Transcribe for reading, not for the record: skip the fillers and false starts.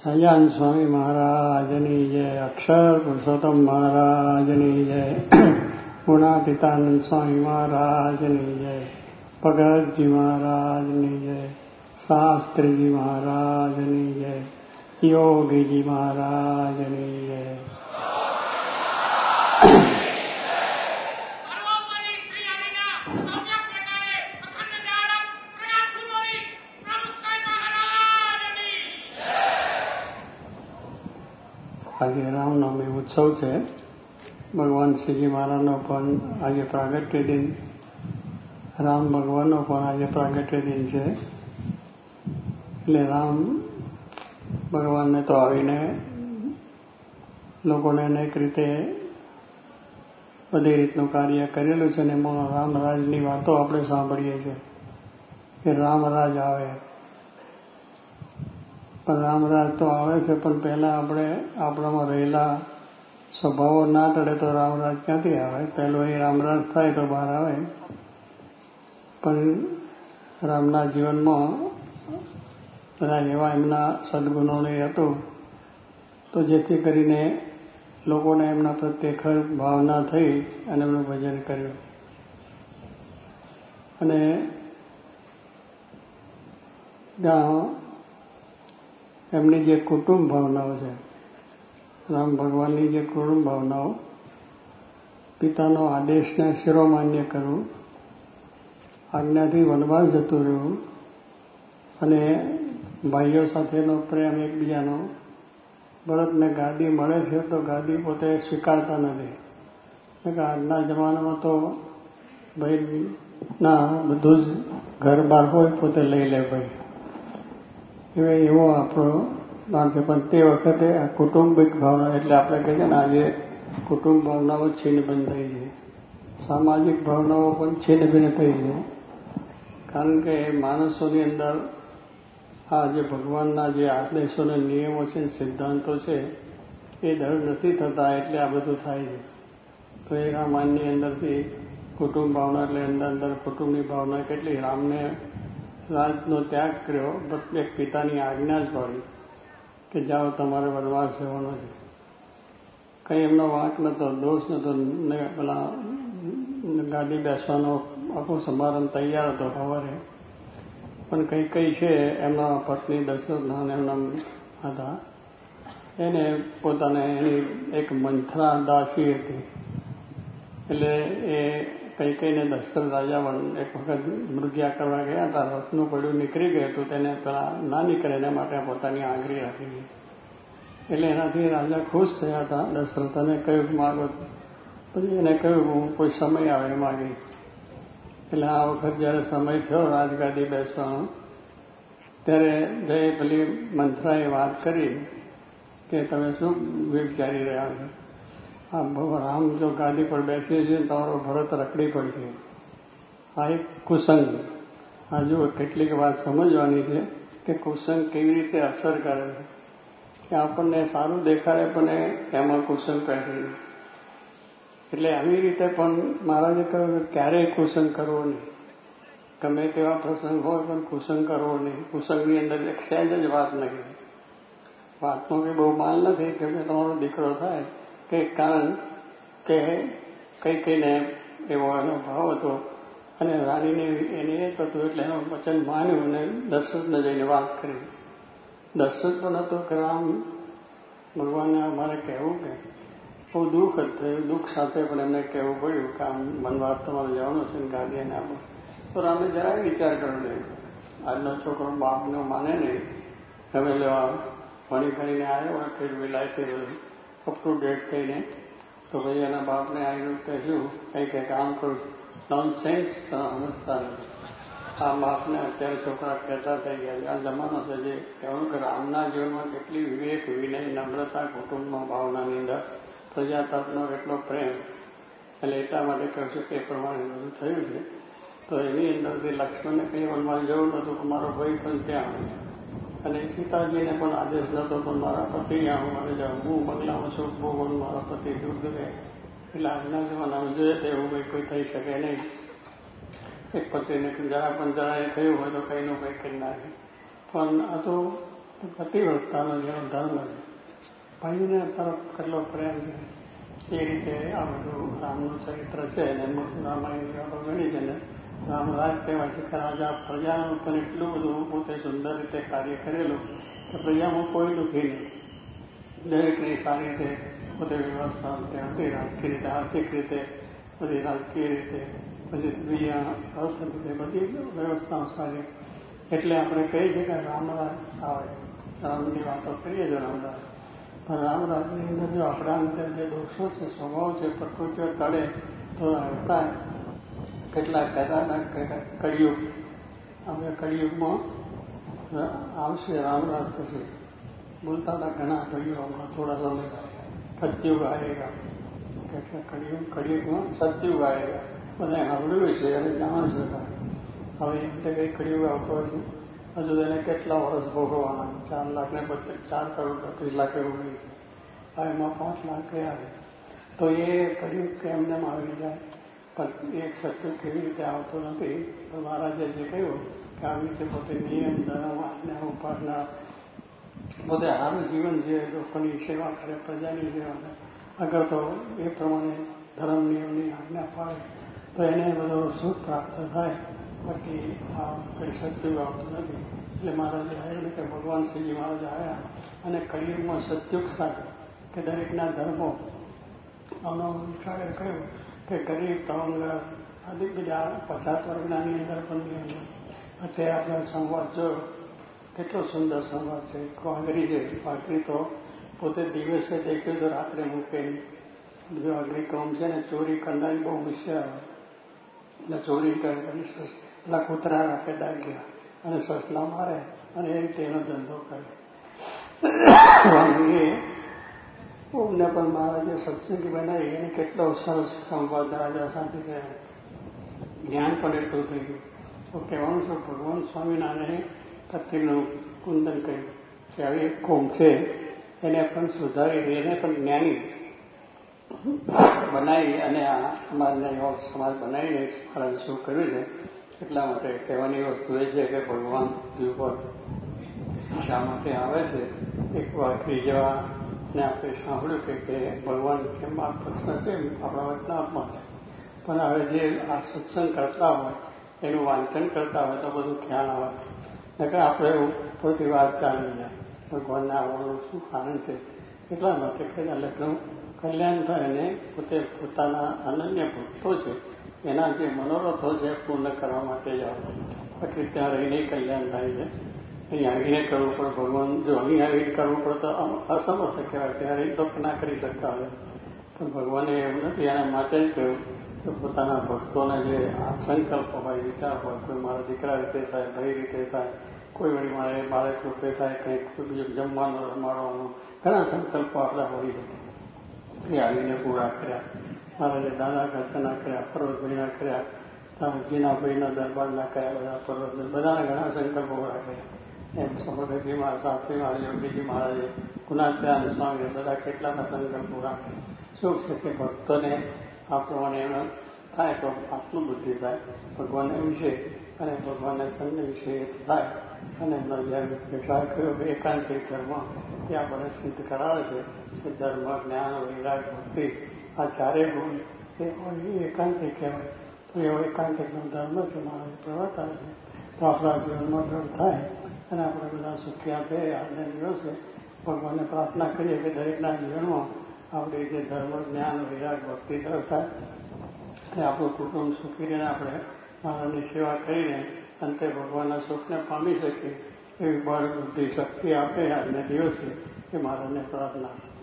સહજાન સ્વામી મહારાજની જય, અક્ષર પુરુષોત્તમ મહારાજની જય, ગુણાતીતાનંદ સ્વામી મહારાજની જય, ભગતજી મહારાજની જય, શાસ્ત્રીજી મહારાજની જય, યોગીજી મહારાજની જય. આજે રામનવમી ઉત્સવ છે. ભગવાન શ્રીજી મહારાજનો પણ આજે પ્રાગટ્ય દિન, રામ ભગવાનનો પણ આજે પ્રાગટ્ય દિન છે. એટલે રામ ભગવાનને તો આવીને લોકોને અનેક રીતે બધી રીતનું કાર્ય કરેલું છે. અને એમાં રામરાજની વાતો આપણે સાંભળીએ છીએ કે રામરાજ આવે. પણ રામરાજ તો આવે છે, પણ પહેલા આપણે આપણામાં રહેલા સ્વભાવો ના ટળે તો રામરાજ ક્યાંથી આવે? પહેલો એ રામરાજ થાય તો બહાર આવે. પણ રામના જીવનમાં બધા એવા એમના સદગુણોને હતું તો જેથી કરીને લોકોને એમના પ્રત્યે ખર ભાવના થઈ અને એમનું ભજન કર્યું. અને ત્યાં એમની જે કુટુંબ ભાવનાઓ છે, રામ ભગવાનની જે કુટુંબ ભાવનાઓ, પિતાનો આદેશને શિરોમાન્ય કરવું, આજ્ઞાથી વનવાસ જતું રહેવું, અને ભાઈઓ સાથેનો પ્રેમ એકબીજાનો. ભરતને ગાદી મળે છે તો ગાદી પોતે સ્વીકારતા નથી. આજના જમાનામાં તો ભાઈ ના બધું જ ઘર બહાર હોય પોતે લઈ લે ભાઈ. એવો આપણો નામ છે. પણ તે વખતે આ કુટુંબિક ભાવના, એટલે આપણે કહીએ ને આજે કુટુંબ ભાવનાઓ છિન્નભિન્ન થઈ છે, સામાજિક ભાવનાઓ પણ છિન્નભિન્ન થઈ છે. કારણ કે માણસોની અંદર આ જે ભગવાનના જે આદેશોને નિયમો છે, સિદ્ધાંતો છે, એ દૃઢ નથી થતા, એટલે આ બધું થાય છે. તો એ રામાયણની અંદરથી કુટુંબ ભાવના, એટલે અંદર કુટુંબની ભાવના કેટલી. રામને રાજનો ત્યાગ કર્યો, પ્રત્યેક પિતાની આજ્ઞા જ પાડી કે જાઓ તમારે વનવાસ જવાનો છે. કંઈ એમનો વાંક નતો, દોષ નતો. પેલા ગાદી બેસવાનો આખો સમારંભ તૈયાર હતો સવારે, પણ કઈ છે એમના પત્ની દશરથના એમના હતા, એને પોતાને એની એક મંથરા દાસી હતી. એટલે એ કઈને દશરથ રાજા એક વખત મૃગ્યા કરવા ગયા હતા, રથનું પડ્યું નીકળી ગયું હતું, તેને પેલા ના નીકળે એના માટે પોતાની આંગળી રાખી ગઈ. એટલે એનાથી રાજા ખુશ થયા હતા દશરથ, અને કહ્યું માગો. પછી એને કહ્યું હું કોઈ સમય આવે માગી. એટલે આ વખત જયારે સમય થયો રાજગાદી બેસવાનો, ત્યારે જય પેલી મંથરાએ વાત કરી કે તમે શું વિચારી રહ્યા છો? આ રામ જો ગાદી પર બેસીએ છીએ તમારો ભરત રખડી પડશે. આ એક કુસંગ. આ જો કેટલીક વાત સમજવાની છે કે કુસંગ કેવી રીતે અસર કરે છે, કે આપણને સારું દેખાડે પણ એમાં કુસંગ પહેરી. એટલે આવી રીતે પણ મહારાજે કહ્યું કે ક્યારેય કુસંગ કરવો નહીં. ગમે તેવા પ્રસંગ હોય પણ કુસંગ કરવો નહીં. કુસંગની અંદર એક સહેજ જ વાત નથી. વાતનો કંઈ બહુ માલ નથી કે તમારો દીકરો થાય કે કારણ કે કઈને એવો એનો ભાવ હતો, અને રાણીને એને એ થતું, એટલે એનું વચન માન્યું અને દશરથને જઈને વાત કરી. દશરથ પણ હતો કે રામ ભગવાનને અમારે કહેવું કે બહુ દુઃખ જ થયું. દુઃખ સાથે પણ એમને કહેવું પડ્યું કે આમ વનવાસ તમારે જવાનું છે ને ગાદી એને આપો. તો રામે જરાય વિચાર કર્યો નહીં. આજનો છોકરો બાપનો માને નહીં. તમે લેવા ભણી ભણીને આવ્યો હોય ફિર વિલાયતી બધું અપ ટુ ડેટ થઈને, તો ભાઈ એના બાપને આવ્યું કહેશું કંઈ કામ કરું નોનસેન્સ સમજતા નથી. આ બાપને અત્યારે છોકરા કહેતા થઈ ગયા છે. આ જમાનો છે જે કહેવાનું કે રામના જીવનમાં કેટલી વિવેક, વિનય, નમ્રતા, કુટુંબમાં ભાવનાની અંદર પ્રજાતંત્રનો કેટલો પ્રેમ. એટલે એટલા માટે કહ્યું છે કે એ પ્રમાણે બધું થયું છે. તો એની અંદરથી લક્ષ્મણને કંઈ વનવાસ જવું નહોતું, મારો ભાઈ પણ ત્યાં, અને સીતાજીને પણ આદેશ નહોતો, પણ મારા પતિ આવું મારે જાઉં, હું બંગલામાં છું, ભોગવન મારા પતિ દૂર રહે. એટલે આજના જમાનામાં જોઈએ તો એવું કોઈ થઈ શકે નહીં. એક પતિને જરા પણ જરા એ થયું હોય તો કંઈનું કંઈ કરી નાખે. પણ આ તો તો પતિવ્રતાનો જેવો ધર્મ છે, ભાઈને તરફ કેટલો પ્રેમ છે એ રીતે આ બધું રામનું ચરિત્ર છે અને રામાયણ વાતો ગણી છે ને રામરાજ કહેવાય છે કે રાજા પ્રજાનું પણ એટલું બધું પોતે સુંદર રીતે કાર્ય કરેલું કે પ્રજામાં કોઈ દુઃખી નહીં, દરેકની સારી રીતે પોતે વ્યવસ્થા હતી, રાજકીય રીતે, આર્થિક રીતે, બધી રાજકીય રીતે, પછી બીજા અર્થરીતે બધી વ્યવસ્થાઓ સારી. એટલે આપણે કહીએ છીએ કે રામરાજ આવે, રામની વાતો કરીએ છીએ રામરાજ, પણ રામરાજની અંદર જો આપણા અંદર જે દોષો છે, સ્વભાવ છે, પ્રકૃતિઓ ટળે તો હતા કેટલાક કહેતા કળિયુગ, આપણે કળિયુગમાં આવશે રામરાજ થશે, બોલતા હતા ઘણા કળિયુગમાં થોડા સમય સતયુગ આવેગા, કળિયુગમાં સતયુગ આવેગા, બધા સાંભળ્યું છે અને જાણ છે. હવે એટલે કંઈ કળિયુગ આવતો હશે, હજુ એને કેટલા વર્ષ ભોગવવાના, 4,32,4,32 લાખ એવું નહીં છે, હવે એમાં 5 લાખ ગયા છે. તો એ કળિયુગ કે એમને આવી જાય, પણ એક સત્ય કેવી રીતે આવતો નથી. તો મહારાજે જે કહ્યું કે આવી રીતે પોતે નિયમ, ધર્મ, આજ્ઞા, ઉપાસના, પોતે સારું જીવન જીવે, લોકોની સેવા કરે, પ્રજાની સેવા કરે, અગર તો એ પ્રમાણે ધર્મ નિયમની આજ્ઞા પાડે તો એને બધો સુખ પ્રાપ્ત થાય. બાકી આ કંઈ સત્યુગ આવતું નથી. એટલે મહારાજે આવ્યું કે ભગવાન શ્રીજી મહારાજ આવ્યા અને કળિયુગમાં સત્યુગ સાથે કે દરેકના ધર્મો આનો વિચારે કહ્યું કે ગરીબ, તવંગ આદિ બીજા 50 વર્ગનાની અંદર પણ અત્યારે આપણે સંવાદ જોયો, કેટલો સુંદર સંવાદ છે. વાઘરી છે, વાઘરી તો પોતે દિવસે દેખ્યું તો રાત્રે મૂકે નહીં. જો વાઘરી કોમ છે ને ચોરી કરનારી બહુ હોશિયાર હોય, એટલે ચોરી કરી પેલા કૂતરા રાખે ડાગ્યા અને સસલા મારે અને એ રીતે એનો ધંધો કરે. ઓમને પણ મહારાજે સત્સંગી બનાવી, એને કેટલો સરસ સંવાદ રાજા સાથે કર્યા, જ્ઞાન પણ એટલું થઈ ગયું. તો કહેવાનું છે ભગવાન સ્વામિનારાયણે કત્રીનું કુંદન કહ્યું કે આવી એક કોમ છે એને પણ સુધારી, એને પણ જ્ઞાની બનાવી અને આ સમાજને એવો સમાજ બનાવીને મહારાજે શું કર્યું છે. એટલા માટે કહેવાની વસ્તુ એ છે કે ભગવાન ઉપર શા માટે આવે છે. એક વાઘરી જેવા ને આપણે સાંભળ્યું કે ભગવાન કેમ આ પ્રશ્ન છે આપણા વચનાત્મા છે, પણ હવે જે આ સત્સંગ કરતા હોય એનું વાંચન કરતા હોય તો બધું ખ્યાલ આવે, નકર આપણે ખોટી વાત ચાલી જાય. ભગવાનને આવવાનું શું આનંદ છે, એટલા માટે કે લગ્ન કલ્યાણ થાય અને પોતે પોતાના અનન્ય ભક્તો છે એના જે મનોરથો છે પૂર્ણ કરવા માટે જ આવે. બાકી ત્યાં રહીને કલ્યાણ થાય છે, અહીં આવીને કરવું પડે. ભગવાન જો અહીં આવીને કરવું પડે તો અસમર્થ કહેવાય, ત્યાં રહીને તો ના કરી શકતા હોય. પણ ભગવાને એવું નથી, એના માટે જ કહ્યું કે પોતાના ભક્તોને જે આ સંકલ્પ હોય, વિચાર હોય, કોઈ મારા દીકરા રીતે થાય, ભાઈ રીતે થાય, કોઈ વળી મારે બાળક રૂપે થાય, કંઈક બીજું જમવાનું, રમાડવાનું, ઘણા સંકલ્પો આપણા હોય એ આવીને પૂરા કર્યા. મહારાજે દાદા ખર્ચના કર્યા, પર્વતભાઈના કર્યા, જીનાભાઈના દરબારના કર્યા, બધા પર્વત બધાના ઘણા સંકલ્પો પૂરા કર્યા. એમ સમગ્રજી મહારાજ, શાસ્ત્રી મહારાજ, યોગીજી મહારાજે, ગુણાત્યાન સ્વામીએ બધા કેટલાના સંકલ્પ પૂરા કર્યા. શું છે કે ભક્તોને આ પ્રમાણે એનો થાય તો આત્મબુદ્ધિ થાય, ભગવાનને વિશે અને ભગવાનના સંત વિશે થાય. અને એમનો જ્યારે વિચાર કર્યો કે એકાંતિક ધર્મ એ આપણે સિદ્ધ કરાવે છે કે ધર્મ, જ્ઞાન, વૈરાગ, ભક્તિ આ ચારેય ગુણ એ એકાંતિક કહેવાય. તો એવો એકાંતિકનો ધર્મ છે મહારાજ પ્રવર્તાવે છે. તો આપણા જીવનમાં ઘર થાય અને આપણે બધા સુખ્યા થઈએ. આજના દિવસે ભગવાનને પ્રાર્થના કરીએ કે દરેકના જીવનમાં આપણી જે ધર્મ, જ્ઞાન, વૈરાગ, ભક્તિ તરફ થાય અને આપણું કુટુંબ સુખી રહીને આપણે મહારાજની સેવા કરીને અંતે ભગવાનના સુખને પામી શકીએ એવી બળ, બુદ્ધિ, શક્તિ આપે આજના દિવસે એ મહારાજને પ્રાર્થના.